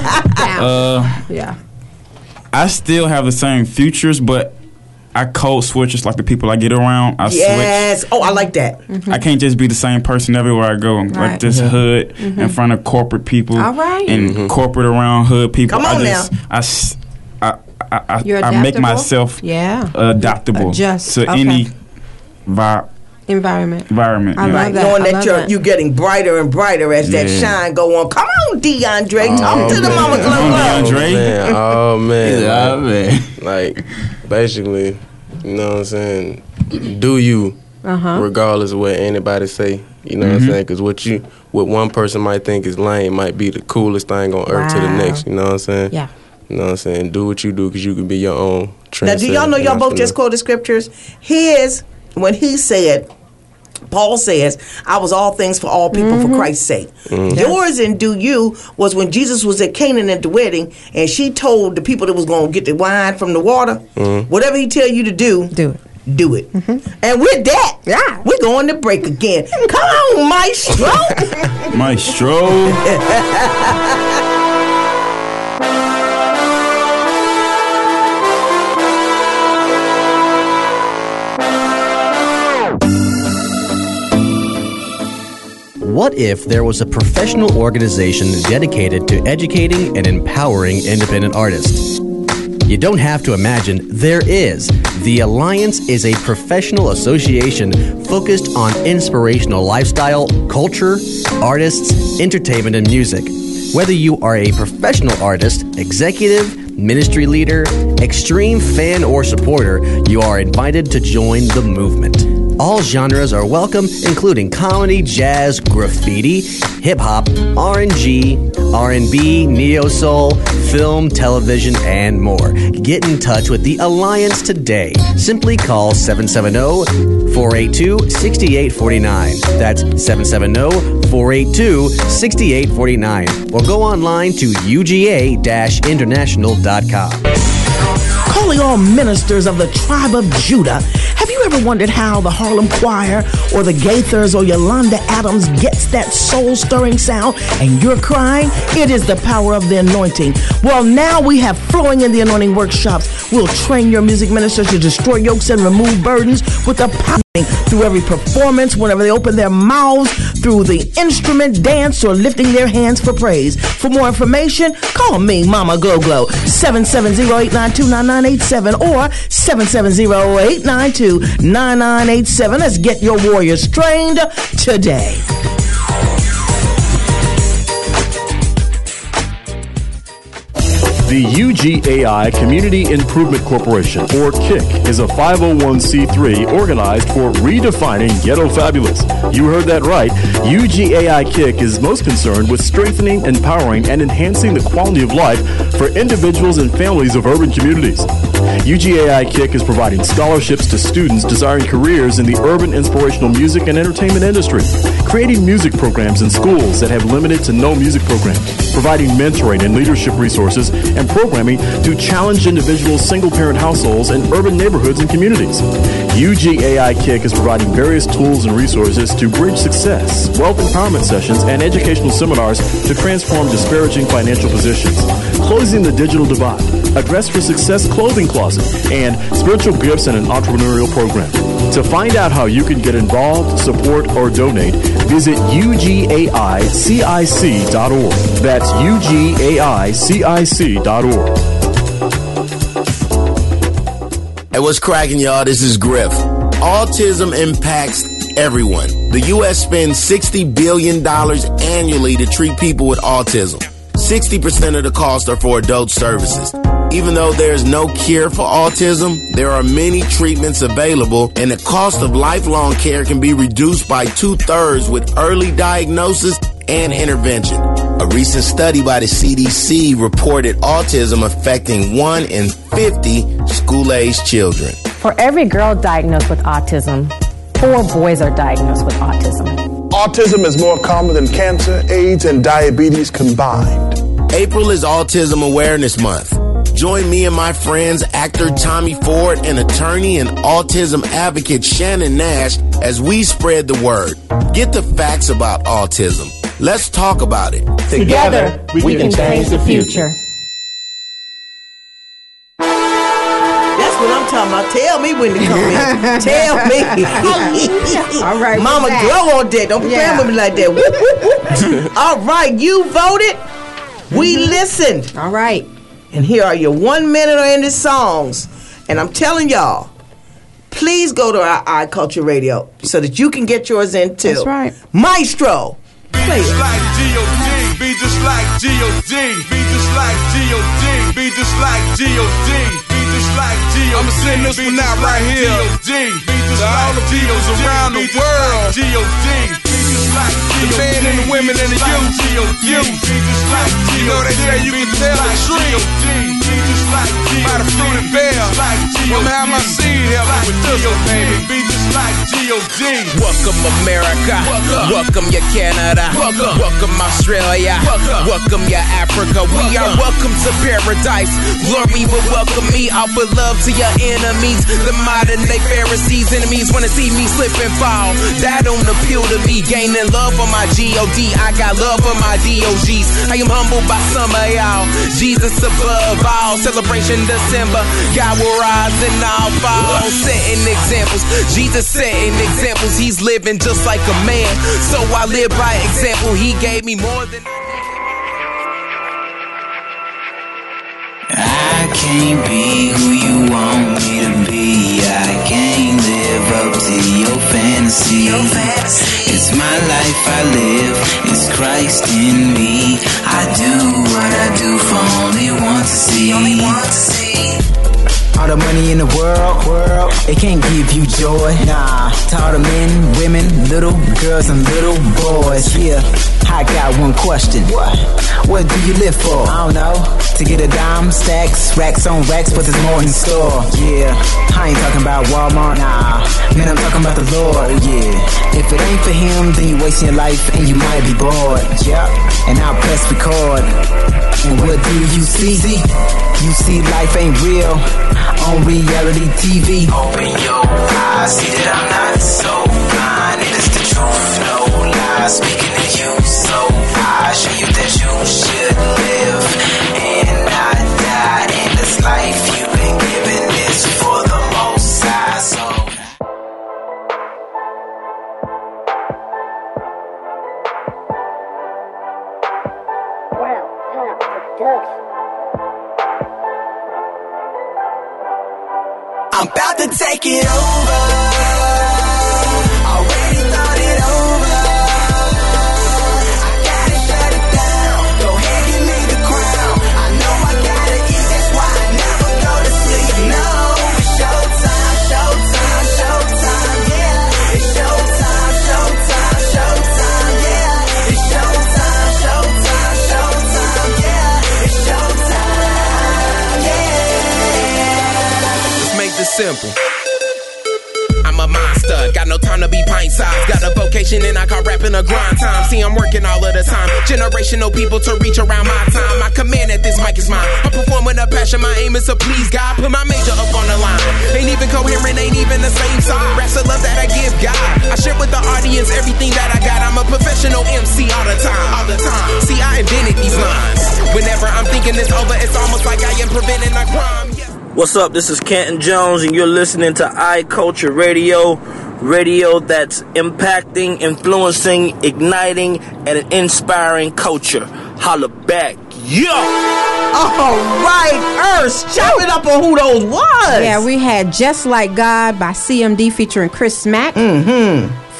Uh, yeah. I still have the same futures, but I code switch just like the people I get around. I Yes. Oh, I like that. switch. I can't just be the same person everywhere I go. Right. Like this Mhm. hood Mhm. in front of corporate people, All right. and Mhm. corporate around hood people. Come I on just, I s- I, I, I, You're I make adaptable? myself Yeah. adaptable Adjust. to Okay. any vi- Environment. environment. I yeah. love Right, that. knowing I that love you're that. you getting brighter and brighter as that Yeah. shine go on. Come on, DeAndre, talk to the man. mama glow Oh, glow. man. Oh man. Yeah, like, man. like basically, you know what I'm saying? Do you, Uh-huh. regardless of what anybody say. You know what I'm Mhm. saying? Because what you, what one person might think is lame, might be the coolest thing on earth to the Wow. next. You know what I'm saying? Yeah. You know what I'm saying? Do what you do because you can be your own. Now, do y'all know y'all both just quoted scriptures? His, when he said, Paul says, I was all things for all people for Christ's sake. Mhm. Yours and do you was when Jesus was at Canaan at the wedding and she told the people that was going to get the wine from the water, Mhm. whatever he tell you to do, do it. Do it. And with that, yeah, we're going to break again. Come on, Maestro. Maestro. What if there was a professional organization dedicated to educating and empowering independent artists? You don't have to imagine, there is. The Alliance is a professional association focused on inspirational lifestyle, culture, artists, entertainment, and music. Whether you are a professional artist, executive, ministry leader, extreme fan, or supporter, you are invited to join the movement. All genres are welcome, including comedy, jazz, graffiti, hip-hop, R and G, R and B, neo-soul, film, television, and more. Get in touch with the Alliance today. Simply call seven seven zero, four eight two, six eight four nine. That's seven seven zero, four eight two, six eight four nine. Or go online to U G A international dot com. Calling all ministers of the tribe of Judah. Have you ever wondered how the Harlem Choir or the Gaithers or Yolanda Adams gets that soul-stirring sound and you're crying? It is the power of the anointing. Well, now we have Flowing in the Anointing workshops. We'll train your music ministers to destroy yokes and remove burdens with the power through every performance, whenever they open their mouths, through the instrument, dance, or lifting their hands for praise. For more information, call me, Mama Glow Glow, seven seven zero, eight nine two, nine nine eight seven or seven seven zero, eight nine two, nine nine eight seven. Let's get your warriors trained today. The U G A I Community Improvement Corporation, or K I C, is a five oh one c three organized for redefining ghetto fabulous. You heard that right. U G A I K I C is most concerned with strengthening, empowering, and enhancing the quality of life for individuals and families of urban communities. U G A I K I C is providing scholarships to students desiring careers in the urban inspirational music and entertainment industry, creating music programs in schools that have limited to no music programs, providing mentoring and leadership resources, and programming to challenge individuals, single-parent households, and urban neighborhoods and communities. U G A I K I C is providing various tools and resources to bridge success, wealth empowerment sessions, and educational seminars to transform disparaging financial positions, closing the digital divide, a Dress for Success clothing closet, and spiritual gifts and an entrepreneurial program. To find out how you can get involved, support, or donate, visit U G A I C I C dot org. That's U G A I C I C dot org. Hey, what's cracking, y'all? This is Griff. Autism impacts everyone. The U S spends sixty billion dollars annually to treat people with autism. sixty percent of the costs are for adult services. Even though there's no cure for autism, there are many treatments available, and the cost of lifelong care can be reduced by two-thirds with early diagnosis and intervention. A recent study by the C D C reported autism affecting one in fifty school-aged children. For every girl diagnosed with autism, four boys are diagnosed with autism. Autism is more common than cancer, AIDS, and diabetes combined. April is Autism Awareness Month. Join me and my friends, actor Tommy Ford and attorney and autism advocate Shannon Nash as we spread the word. Get the facts about autism. Let's talk about it. Together, we, we can, can change the future. That's what I'm talking about. Tell me when to come in. Tell me. All right. Mama glow on that. Don't be Yeah. playing with me like that. Whoop, whoop, whoop. All right. You voted. We listened. All right. And here are your one minute or ended songs. And I'm telling y'all, please go to our iCulture Radio so that you can get yours in too. That's right. Maestro. Be just like G O D. Be just like G O D. Be just like G O D. Be just like G O D. Be just like G O D. I'ma send this one out right here to all the peoples around the world. G O D. The men and the women and the youth. Youth. You know they say you can tell the tree by the fruit it bear. I'ma have my seed help me with this one, baby. Be just like G O D. Welcome America, welcome your Canada, welcome, welcome Australia, welcome, welcome your Africa. We are welcome to paradise. Glory will welcome me. Offer love to your enemies. The modern day Pharisees enemies wanna see me slip and fall. That don't appeal to me. Gaining love for my G O D. I got love for my D O Gs. I am humbled by some of y'all. Jesus above all. Celebration December. God will rise and all fall. Setting examples. Jesus setting examples. He's living just like a man. So I live by example. He gave me more than I can't be who you want me to be. I can't live up to your fantasy. It's my life I live. It's Christ in me. I do what I do for only one to see. All the money in the world, world, it can't give you joy. Nah, to all the men, women, little girls and little boys. Yeah, I got one question. What? What do you live for? I don't know. To get a dime, stacks, racks on racks, but there's more in the store. Yeah, I ain't talking about Walmart. Nah, man, I'm talking about the Lord. Yeah, if it ain't for Him, then you wasting your life and you might be bored. Yeah, and I'll press record. And what do you see? You see life ain't real on reality T V. Open your eyes, see that I'm not so blind. It is the truth, no lies. Speaking to you, so I show you that you should live and not die. In this life you've been given is for the most high. So I'm about to take it over. Already thought it over. I gotta shut it down. Go ahead, give me the crown. I know I gotta eat, that's why I never go to sleep. No, it's showtime, showtime, showtime, yeah. It's showtime, showtime, showtime, yeah. It's showtime, showtime, showtime, yeah. It's showtime, yeah. Let's make this simple. I'm a monster, got no time to be pint sized. Got a vocation and I call rapping a grind time. See, I'm working all of the time. Generational people to reach around my time. My command at this mic is mine. I'm performing a passion, my aim is to please God. Put my major up on the line. Ain't even coherent, ain't even the same side. Raps the love that I give God. I share with the audience everything that I got. I'm a professional M C all the time, all the time. See, I invented these lines. Whenever I'm thinking it's over, it's almost like I am preventing a crime. Yes. What's up? This is Canton Jones, and you're listening to iCulture Radio, radio that's impacting, influencing, igniting, and inspiring culture. Holla back, yeah! All right, Earth, chop it up on who those was. Yeah, we had Just Like God by C M D featuring Chris Smack. Mm-hmm.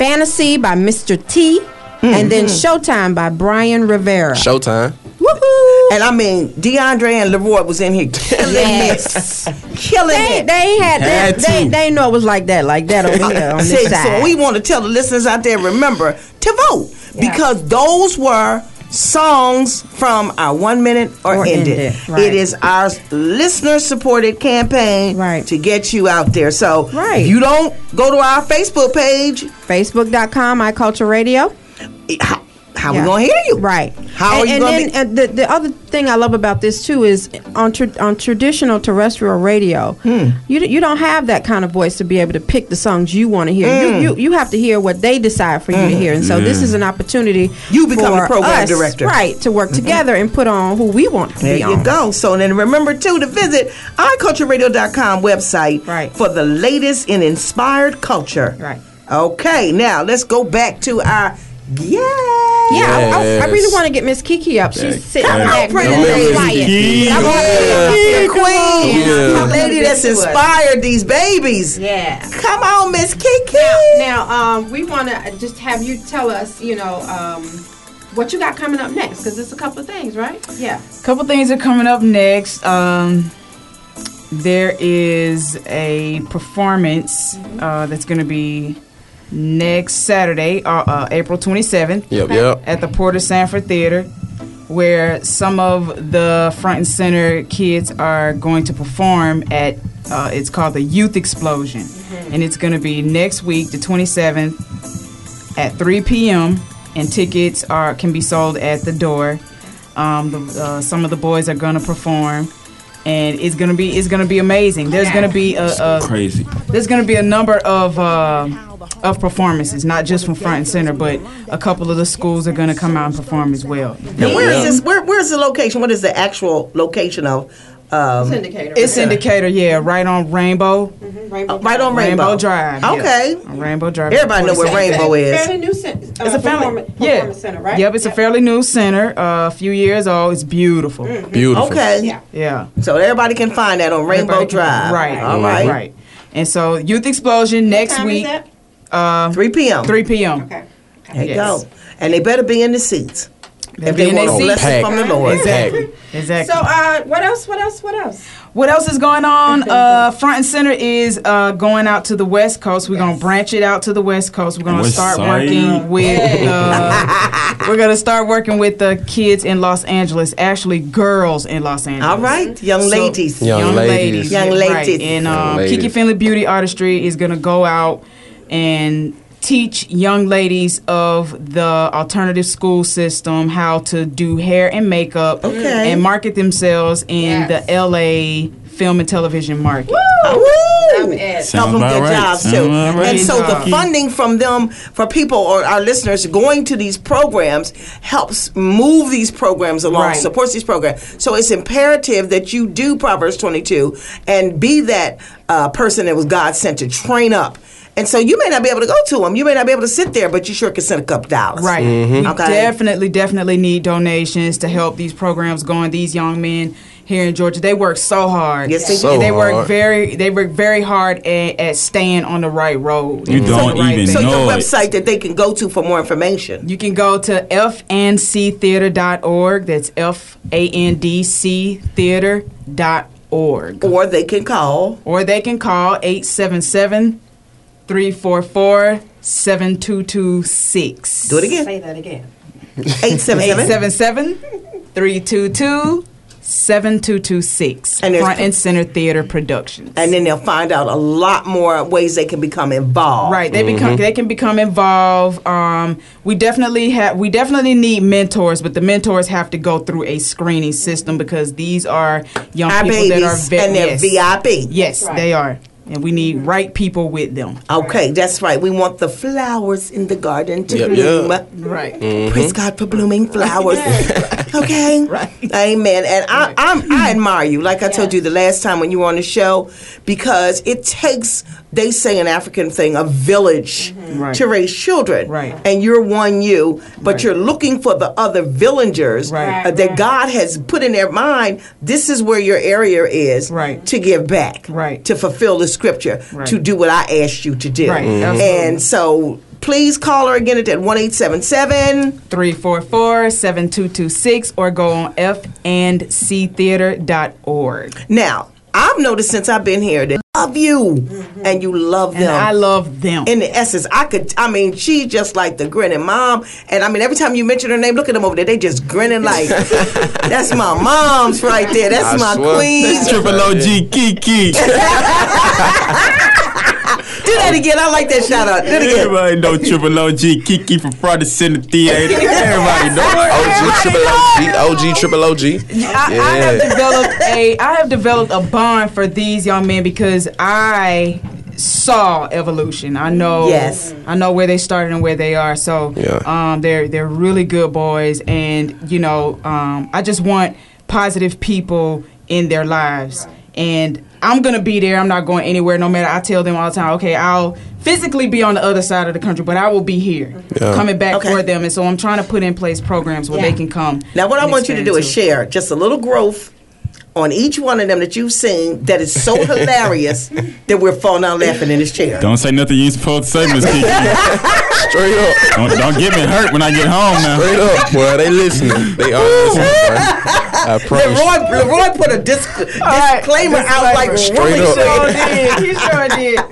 Fantasy by Mister T, and then Showtime by Brian Rivera. Showtime. Woohoo! And I mean, DeAndre and Leroy was in here killing Yes. it. Killing They, it. they had, Had they, they, to. they know it was like that, like that over here on this See, side. so we want to tell the listeners out there, remember to vote. Yeah. Because those were songs from our One Minute or, Or End It. End It, right. It is our listener-supported campaign Right. to get you out there. So Right. if you don't go to our Facebook page, Facebook dot com, iCulture Radio. how, how Yeah. we going to hear you? Right. How and, are you and going then to be? uh, the, the other thing I love about this too is on tra- on traditional terrestrial radio, Hmm. you d- you don't have that kind of voice to be able to pick the songs you want to hear. Mm. You, you you have to hear what they decide for you to hear, and so this Yeah. is an opportunity You become for the program us, director. right, to work together and put on who we want to There be you on. go. So then remember too to visit i culture radio dot com website Right. for the latest in inspired culture. Right. Okay, now let's go back to our yeah. Yeah, I, I, I Yes. really want to get Miss Kiki up. She's Yeah. sitting Come on, back, pretty real lady. quiet. Kiki. I want The to queen, Yeah. the lady that's inspired these babies. Yeah. Come on, Miss Kiki. Now, um, we want to just have you tell us, you know, um, what you got coming up next, because there's a couple of things, right? Yeah. couple things are coming up next. Um, there is a performance uh, that's going to be next Saturday, uh, uh, April twenty-seventh, Yep, yep. at the Porter Sanford Theater, where some of the front and center kids are going to perform at. Uh, it's called the Youth Explosion, and it's going to be next week, the twenty-seventh, at three p.m. and tickets are can be sold at the door. Um, the, uh, some of the boys are going to perform, and it's going to be it's going to be amazing. There's going to be a, a Crazy. there's going to be a number of uh, of performances, not just from front and center, but a couple of the schools are going to come out and perform as well. Now, where is this? Where, where's the location? What is the actual location of? Um, Syndicator. It's Syndicator, yeah, right on Rainbow, Rainbow right on Rainbow, Rainbow Drive. yeah. Okay. On Rainbow Drive. Everybody know where Rainbow is. Fairly new cen- uh, It's a family, performance, yeah. performance center, right? Yep, it's a fairly new center, uh, a few years old. It's beautiful. Beautiful. Okay. Yeah. Yeah. So everybody can find that on Rainbow Everybody can- Drive. Right. All right. Right. And so Youth Explosion next time is week, that? uh, three p.m. three p.m. Okay. There you Yes. go. And they better be in the seats. Better If be they in want their a seats. blessing from the Lord. Exactly. Exactly. So, uh, what else? What else? What else? What else is going on? Uh, front and center is uh, going out to the West Coast. We're gonna branch it out to the West Coast. We're gonna West start side. working with. Uh, we're gonna start working with the kids in Los Angeles. Actually, girls in Los Angeles. All right, young So- ladies. Young young ladies. ladies, Young right. ladies. And Young um, ladies. Kiki Finley Beauty Artistry is gonna go out and teach young ladies of the alternative school system how to do hair and makeup Okay. and market themselves in Yes. the L A film and television market. Woo! I'm Ed. Help Sound them about get right. jobs Sound too. about right. And so the Job. funding from them for people or our listeners going to these programs helps move these programs along, Right. supports these programs. So it's imperative that you do Proverbs twenty-two and be that uh, person that was God sent to train up. And so you may not be able to go to them. You may not be able to sit there, but you sure can send a couple dollars. Right. Mm-hmm. We Okay. definitely, definitely need donations to help these programs going. These young men here in Georgia, they work so hard. Yes, they So they work hard. very, they work very hard at, at staying on the right road. You and don't the right even thing. So your know it. website that they can go to for more information. You can go to f n c theater dot org. That's F A N D C theater dot org. Or they can call. Or they can call eight seven seven, three four four, seven two two six. Do it again. Say that again. eight seven eight seven. seven seven, three two two, seven two two six. And there's- Front and Center Theater Productions. And then they'll find out a lot more ways they can become involved. Right, they become they can become involved. Um, we definitely have we definitely need mentors, but the mentors have to go through a screening system because these are young Our people that are babies, ve- and they're yes. V I P. Yes, Right. they are, and we need right people with them. Okay, that's right. We want the flowers in the garden to Yep, bloom. yep. Right. Praise God for blooming flowers. Okay, Right. Amen. And I, I'm, I admire you, like I told you the last time when you were on the show, because it takes, they say an African thing, a village Right. to raise children. Right. And you're one you, but Right. you're looking for the other villagers Right. uh, that God has put in their mind. This is where your area is Right. to give back, Right. to fulfill the scripture, Right. to do what I asked you to do. Right. Mhm. And so Please call her again at that one eight seven seven, three four four, seven two two six or go on f and c theater dot org. Now, I've noticed since I've been here that I love you mm-hmm. and you love them. And I love them. In the essence, I could, I mean, she's just like the grinning mom. And I mean, every time you mention her name, look at them over there. They just grinning like, that's my mom's right there. That's I my swear. Queen. That's Triple O G Kiki. Do that again. I like that shout out. Do it again. Everybody know Triple O G Kiki from Front Center Theater. Everybody know O G Triple O G. O G Triple O G. I, yeah. I have developed a I have developed a bond for these young men because I saw evolution. I know yes. I know where they started and where they are. So yeah. um, they're they're really good boys, and you know um, I just want positive people in their lives. And I'm going to be there. I'm not going anywhere no matter. I tell them all the time, okay, I'll physically be on the other side of the country, but I will be here yeah. coming back okay. for them. And so I'm trying to put in place programs where yeah. they can come. Now, what I want you to do is share just a little growth on each one of them that you've seen that is so hilarious that we're falling out laughing in this chair. Don't say nothing you ain't supposed to say, Miss Kiki. Straight up. Don't, don't get me hurt when I get home now. Straight up. Boy, they listening. They all listening, bro. I promise. Leroy, Leroy put a disc, disclaimer right, out like straight really up. sure did. He sure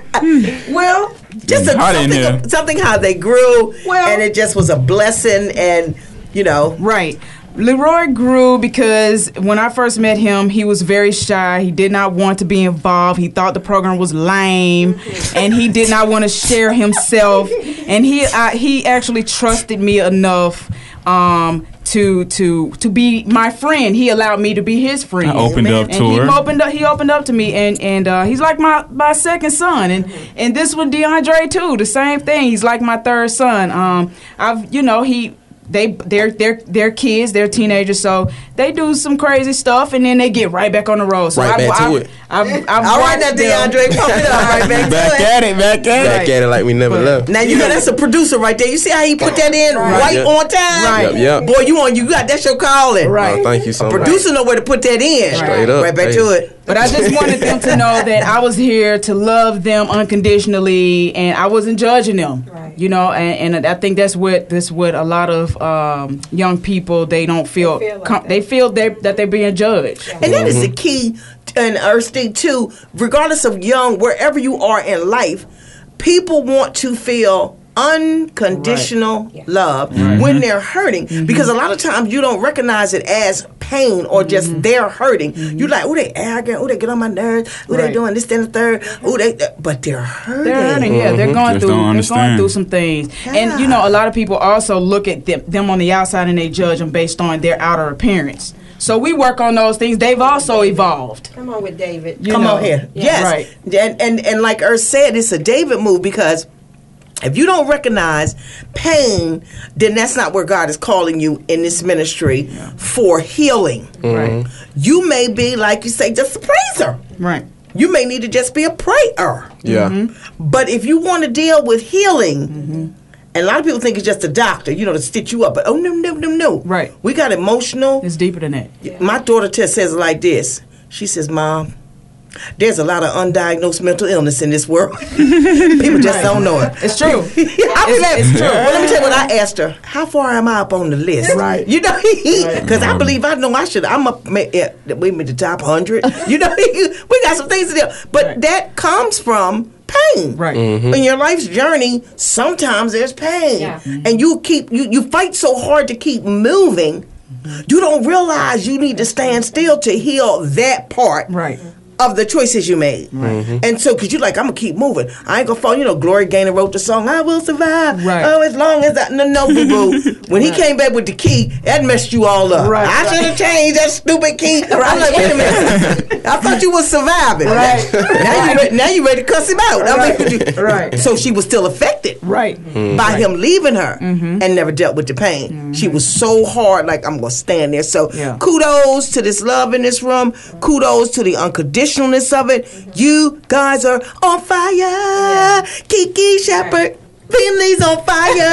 did. Well, just a, something, something how they grew, well, and it just was a blessing, and you know, right. Leroy grew because when I first met him, he was very shy. He did not want to be involved. He thought the program was lame, and he did not want to share himself. And he uh, he actually trusted me enough um, to to to be my friend. He allowed me to be his friend. I opened up and to he her. Opened up, he opened up to me, and and uh, he's like my, my second son. And and this with DeAndre too, the same thing. He's like my third son. Um, I've you know he. They they're they're they're kids, they're teenagers, so they do some crazy stuff and then they get right back on the road. So right I've, back to I've, it. I've, I've, I've all right, now DeAndre, pump it up, right back, back to at it. it, back at it, back at it like we never but, left. Now you know that's a producer right there. You see how he put that in right, right yep. on time. Right, yep, yep. Boy, you on you got that's your calling. Right, oh, thank you so a much. Producer know where to put that in. Straight up, right back hey. to it. But I just wanted them to know that I was here to love them unconditionally, and I wasn't judging them. Right. You know, and, and I think that's what this what a lot of um, young people they don't feel they feel, like com- they feel they, that they're being judged, yeah. and that mm-hmm. is the key. And Earthsty too, regardless of young, wherever you are in life, people want to feel unconditional right. yeah. love mm-hmm. when they're hurting mm-hmm. because a lot of times you don't recognize it as pain or just mm-hmm. they're hurting. Mm-hmm. You like, oh, they arrogant, oh, they get on my nerves, oh, right. they doing this, that, and the third, oh, they, uh, but they're hurting. They're hurting, yeah. Mm-hmm. They're going just through, they're going through some things, yeah. and you know, a lot of people also look at them, them on the outside and they judge them based on their outer appearance. So we work on those things. They've also evolved. Come on with David. You Come know. on here. Yeah. Yes. Right. And, and and like Earth said, it's a David move because if you don't recognize pain, then that's not where God is calling you in this ministry yeah. for healing. Mm-hmm. Right. You may be, like you say, just a praiser. Right. You may need to just be a prayer. Yeah. Mm-hmm. But if you want to deal with healing, mm-hmm. and a lot of people think it's just a doctor, you know, to stitch you up. But oh, no, no, no, no. Right. We got emotional. It's deeper than that. Yeah. My daughter just says it like this. She says, Mom, there's a lot of undiagnosed mental illness in this world. People just right. don't know it. It's true. I mean, it's, it's true. Well, let me tell you what I asked her. How far am I up on the list? Right. You know, because I believe I know I should. I'm up at maybe the top one hundred. You know, we got some things to do. But right. that comes from pain. Right. Mm-hmm. In your life's journey, sometimes there's pain. Yeah. Mm-hmm. And you keep you, you fight so hard to keep moving, you don't realize you need to stand still to heal that part. Right. Of the choices you made. Mm-hmm. And so, because you're like, I'm going to keep moving. I ain't going to fall. You know, Gloria Gaynor wrote the song, I Will Survive. Right. Oh, as long as I. No, no, boo boo. When right. he came back with the key, that messed you all up. Right. I right. should have changed that stupid key. Right. I'm like, wait a minute. I thought you was surviving. Right. Now, you re- now you ready to cuss him out. Right. I mean, you, right. So she was still affected. Right. Mm-hmm. By right. him leaving her mm-hmm. and never dealt with the pain. Mm-hmm. She was so hard, like, I'm going to stand there. So, yeah. kudos to this love in this room. Kudos to the unconditionalness of it. You guys are on fire. Yeah. Kiki Shepard. Right. Finley's on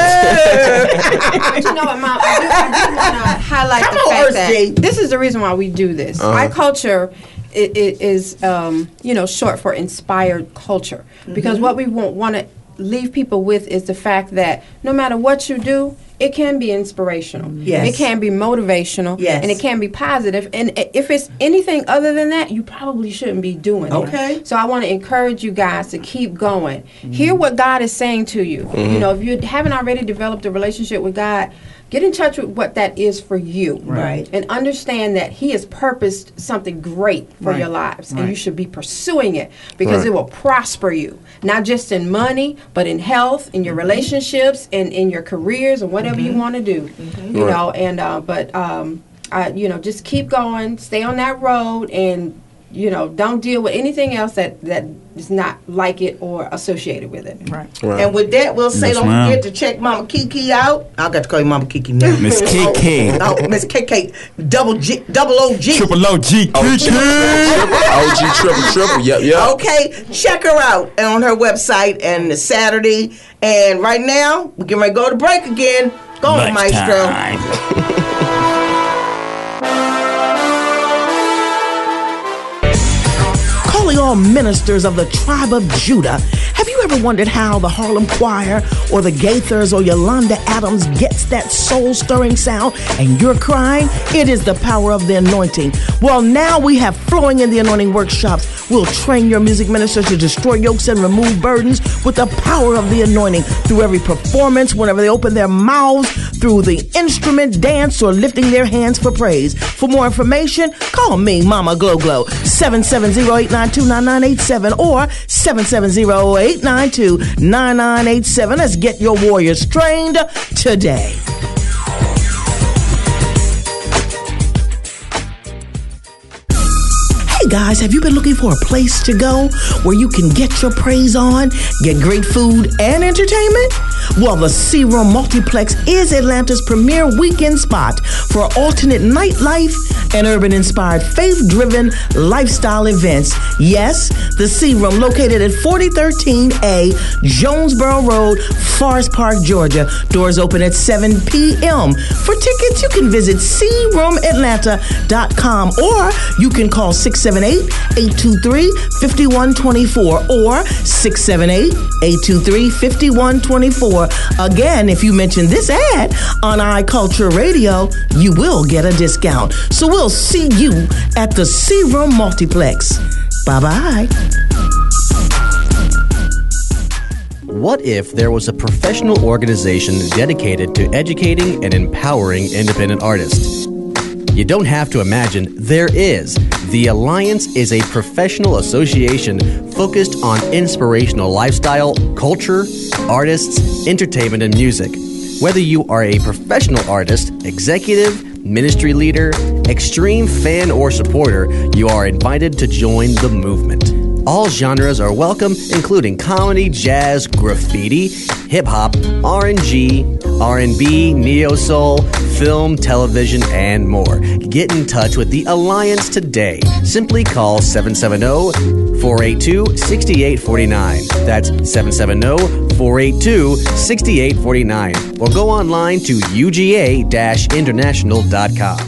fire. But you know what, Mom? I do, I do want to highlight Come the on, fact Earth that G. this is the reason why we do this. Uh-huh. My culture it, it is, um, you know, short for inspired culture. Mm-hmm. Because what we want, want to leave people with is the fact that no matter what you do, it can be inspirational. Yes. It can be motivational. Yes. And it can be positive. And i- if it's anything other than that, you probably shouldn't be doing it. Okay. So I want to encourage you guys to keep going. Hear what God is saying to you. Mhm. You know, if you haven't already developed a relationship with God, get in touch with what that is for you. Right. And understand that He has purposed something great for Right. your lives. And Right. you should be pursuing it because Right. it will prosper you. Not just in money, but in health, in your relationships, and in your careers, and whatever you want to do. You Right. know, and uh, but um, I, you know, just keep going, stay on that road, and you know, don't deal with anything else that that is not like it or associated with it. Right. And with that, we'll say Yes, don't ma'am. forget to check Mama Kiki out. I got to call you Mama Kiki now. Miss Kiki. Oh, oh, Miss K K. Double G. Double O G. Triple O G. O G, triple, triple. Yep, yep. Okay, check her out on her website and it's Saturday. And right now, we're getting ready to go to break again. Go on, Maestro. Calling all ministers of the tribe of Judah, have you ever wondered how the Harlem Choir or the Gaithers or Yolanda Adams gets that soul-stirring sound and you're crying? It is the power of the anointing. Well, now we have Flowing in the Anointing workshops. We'll train your music ministers to destroy yokes and remove burdens with the power of the anointing through every performance, whenever they open their mouths, through the instrument, dance, or lifting their hands for praise. For more information, call me, Mama Glow Glow, seven seven zero, eight nine two, nine nine eight seven or seven seven zero, eight nine two, nine nine eight seven. Let's get your warriors trained today. Hey guys, have you been looking for a place to go where you can get your praise on, get great food and entertainment? Well, the Sea Room Multiplex is Atlanta's premier weekend spot for alternate nightlife and urban-inspired, faith-driven lifestyle events. Yes, the Sea Room, located at forty thirteen A Jonesboro Road, Forest Park, Georgia. Doors open at seven p.m. For tickets, you can visit sea room atlanta dot com or you can call six seven eight, eight two three, five one two four or six seven eight, eight two three, five one two four. Again, if you mention this ad on iCulture Radio, you will get a discount. So we'll see you at the Sea Room Multiplex. Bye-bye. What if there was a professional organization dedicated to educating and empowering independent artists? You don't have to imagine, there is. The Alliance is a professional association focused on inspirational lifestyle, culture, artists, entertainment, and music. Whether you are a professional artist, executive, ministry leader, extreme fan, or supporter, you are invited to join the movement. All genres are welcome, including comedy, jazz, graffiti, hip-hop, R and G, R and B, neo-soul, film, television, and more. Get in touch with the Alliance today. Simply call seven seven zero, four eight two, six eight four nine. That's seven seven zero, four eight two, six eight four nine. Or go online to u g a dash international dot com.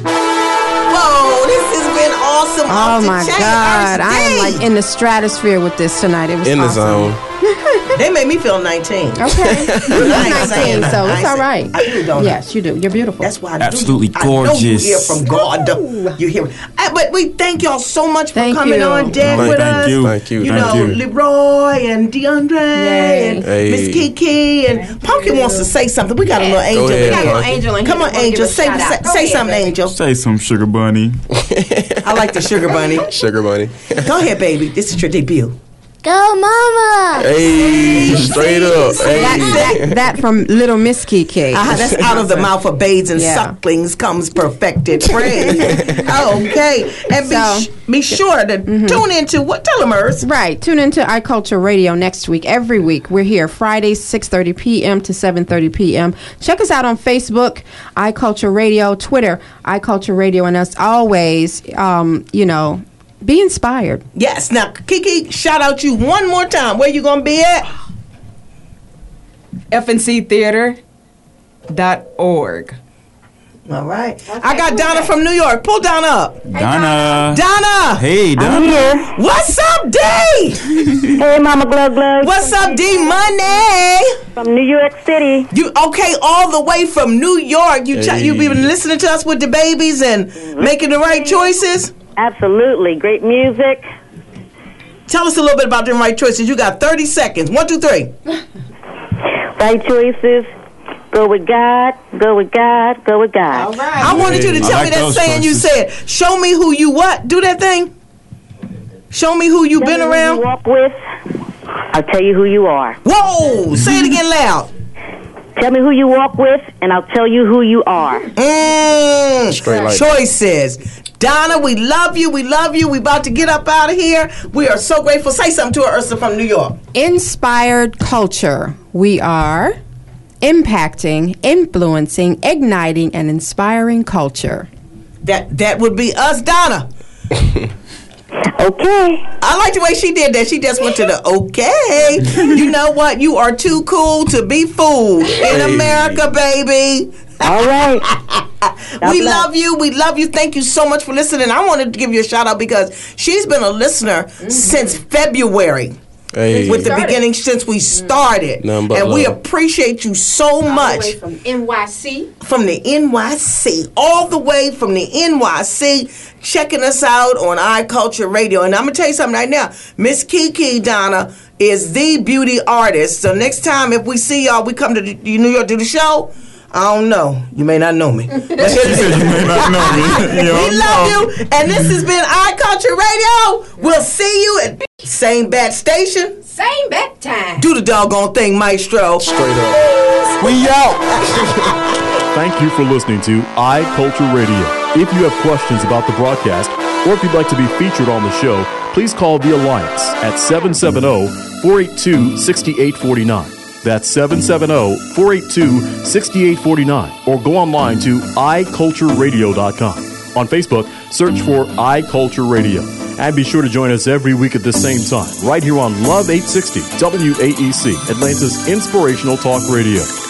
Whoa, this has been awesome. Oh Off the my chain. God, I am Earth like in the stratosphere with this tonight. It was In the awesome. zone. They made me feel nineteen. Okay, You're nineteen, so it's all right. I do, don't Yes, you do. You're beautiful. That's why I Absolutely do. I know you gorgeous. hear from God. You hear. Uh, But we thank y'all so much for Thank coming you. on deck Thank- with thank us. you. Thank you. You Thank know, you. Leroy and DeAndre Yay. and Hey. Miss Kiki and Pumpkin wants to say something. We got a little angel ahead, in Pumpkin. here. Got a little angel in here Come on, that wanna give Angel. a Say, shout say, out. Go say ahead, something, baby. Angel. Say some sugar bunny. I like the sugar bunny. Sugar Bunny. Go ahead, baby. This is your debut. Go, Mama! Hey, straight up. Hey. That, that, that from Little Miss Kiki. Uh, that's out of the mouth of babes and Yeah. sucklings comes perfected praise. Okay, and be, So- sh- be sure to tune into what? Tell them, Earth. Right. Tune into iCulture Radio next week. Every week. We're here Fridays, six thirty p.m. to seven thirty p.m. Check us out on Facebook, iCulture Radio, Twitter, iCulture Radio, and as always, um, you know, be inspired. Yes. Now, Kiki, shout out you one more time. Where you gonna be at? F N C theater dot org. All right. Okay, I got Donna from New York. Pull Donna up. Donna. Donna. Hey, Donna. I'm here. What's up, D? Hey, Mama Glug Glug. What's up, D Money? From New York City. You okay? All the way from New York. You Hey. ch- you been listening to us with the babies and Mm-hmm. making the right choices? Absolutely. Great music. Tell us a little bit about them right choices. You got thirty seconds. One, two, three. Right choices. Go with God. Go with God. Go with God. All right. I wanted you to tell me that saying you said. Show me who you what? Do that thing. Show me who you Tell been me who around. you walk with. I'll tell you who you are. Whoa! Say it again loud. Tell me who you walk with, and I'll tell you who you are. Mm, Straight like choices. Donna, we love you. We love you. We about to get up out of here. We are so grateful. Say something to her, Ursula from New York. Inspired culture. We are impacting, influencing, igniting, and inspiring culture. That that would be us, Donna. Okay. I like the way she did that. She just went to the okay. You know what? You are too cool to be fooled in America, baby. All right. We love you. We love you. Thank you so much for listening. I wanted to give you a shout out because she's been a listener since February. Hey. With the beginning since we started. Nothing but And we love. appreciate you so much. From N Y C. From the N Y C. All the way from the N Y C. Checking us out on iCulture Radio. And I'm going to tell you something right now. Miss Kiki, Donna, is the beauty artist. So next time if we see y'all, we come to the, New York to do the show. I don't know. You may not know me. But She said you may not know me. You we don't love know. you. And this has been iCulture Radio. We'll see you at same bat station. Same bat time. Do the doggone thing, Maestro. Straight up. We out. Thank you for listening to iCulture Radio. If you have questions about the broadcast, or if you'd like to be featured on the show, please call The Alliance at seven seven zero, four eight two, six eight four nine. That's seven seven zero, four eight two, six eight four nine. Or go online to i culture radio dot com. On Facebook, search for iCulture Radio. And be sure to join us every week at the same time, right here on Love eight sixty W A E C, Atlanta's inspirational talk radio.